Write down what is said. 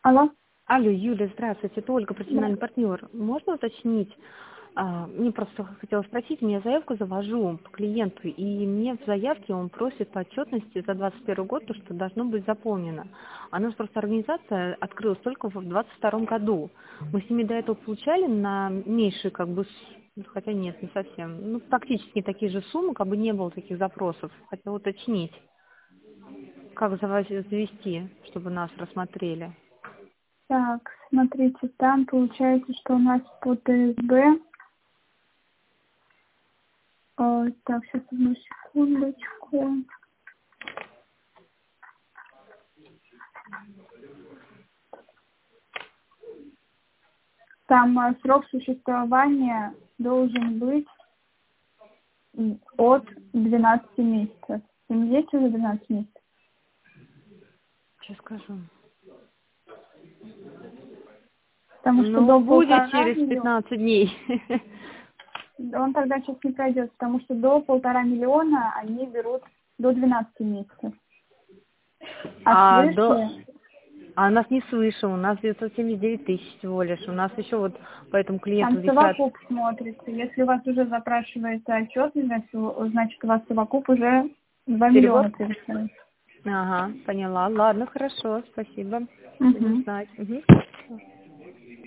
Алло. Алло, Юля, здравствуйте, это Ольга, Да. профессиональный партнер. Можно уточнить? Мне просто хотела спросить, я заявку завожу по клиенту, и мне в заявке он просит по отчетности за 2021 год, то, что должно быть заполнено. А у нас просто организация открылась только в 2022 году. Мы с ними до этого получали на меньшие, хотя нет, не совсем, практически такие же суммы, не было таких запросов. Хотела уточнить, как завести, чтобы нас рассмотрели. Так, смотрите, там получается, что у нас по ДСБ. Так, сейчас одну секундочку. Там срок существования должен быть от 12 месяцев. Им есть уже 12 месяцев? Сейчас скажу. Потому что до Будет 1,5 через миллиона. 15 дней. Он тогда сейчас не пройдет, потому что до 1,5 миллиона они берут до 12 месяцев. А свыше... А у нас не свыше, у нас 979 тысяч всего лишь. У нас еще вот по этому клиенту Там висят. совокуп смотрится. Если у вас уже запрашивается отчетность, значит, у вас совокуп уже 2 Перевод? миллиона превышает. Ага, поняла. Ладно, хорошо, спасибо. Будем Угу. знать. Мгм.